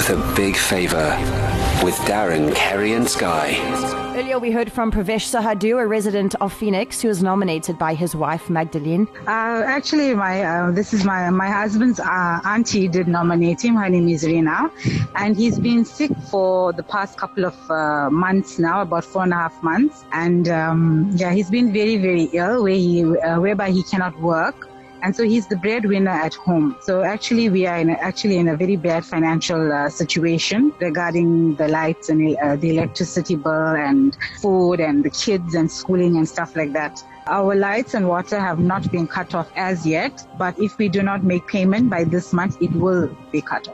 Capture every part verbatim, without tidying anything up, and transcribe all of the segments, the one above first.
The Big Favor with Darren, Kerry and Sky. Earlier we heard from Pravesh Sahadu, a resident of Phoenix, who was nominated by his wife Magdalene. Uh, actually, my uh, this is my my husband's uh, auntie did nominate him. Her name is Rina, and he's been sick for the past couple of uh, months now, about four and a half months. And um, yeah, he's been very very ill, where he uh, whereby he cannot work. And so he's the breadwinner at home. So actually, we are in a, actually in a very bad financial uh, situation regarding the lights and uh, the electricity bill and food and the kids and schooling and stuff like that. Our lights and water have not been cut off as yet, but if we do not make payment by this month, it will be cut off.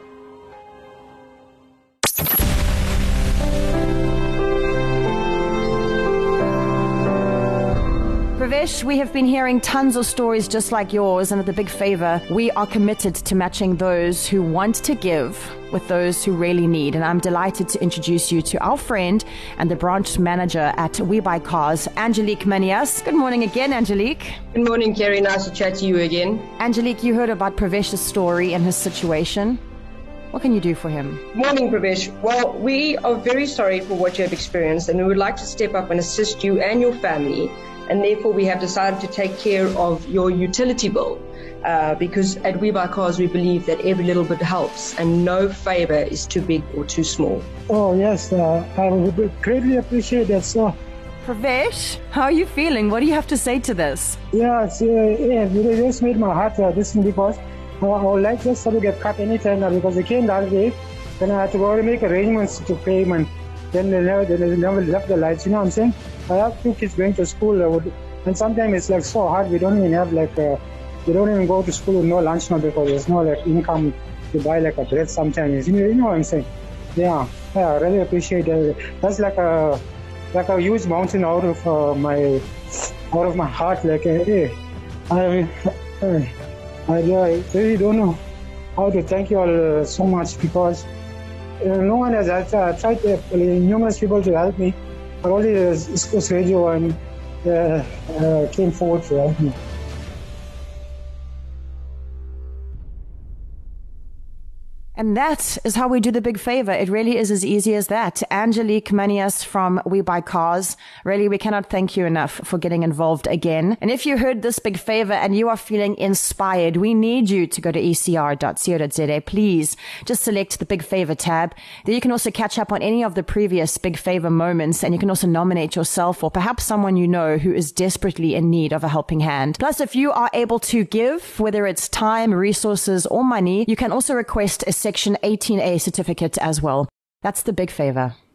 Pravesh, we have been hearing tons of stories just like yours, and at The Big Favor, we are committed to matching those who want to give with those who really need. And I'm delighted to introduce you to our friend and the branch manager at We Buy Cars, Angelique Manias. Good morning again, Angelique. Good morning, Kerry. Nice to chat to you again. Angelique, you heard about Pravesh's story and his situation. What can you do for him? Morning, Pravesh. Well, we are very sorry for what you have experienced, and we would like to step up and assist you and your family. And therefore, we have decided to take care of your utility bill uh, because at We Buy Cars, we believe that every little bit helps and no favor is too big or too small. Oh, yes. Uh, I would greatly appreciate that, sir. Pravesh, how are you feeling? What do you have to say to this? Yeah, it's, uh, yeah it just made my heart uh, listen because uh, I would like just to get cut anytime now because they came that way. Then I had to go and make arrangements to payment. Then they never, they never left the lights, you know what I'm saying? I have two kids going to school, uh, would, and sometimes it's like so hard. We don't even have like, uh, we don't even go to school with no lunch now because there's no like income to buy like a bread sometimes. You know, you know what I'm saying? Yeah, yeah, I really appreciate that. That's like a like a huge mountain out of uh, my out of my heart. Like, uh, hey, I, I, I really don't know how to thank you all uh, so much because uh, no one has uh, tried uh, numerous people to help me. But only the East Coast Radio and uh, uh, came forward to help me. And that is how we do The Big Favor. It really is as easy as that. Angelique Manias from We Buy Cars. Really, we cannot thank you enough for getting involved again. And if you heard this Big Favor and you are feeling inspired, we need you to go to e c r dot co dot z a. Please just select the Big Favor tab. There you can also catch up on any of the previous Big Favor moments, and you can also nominate yourself or perhaps someone you know who is desperately in need of a helping hand. Plus, if you are able to give, whether it's time, resources, or money, you can also request a Section eighteen A certificate as well. That's The Big Favor.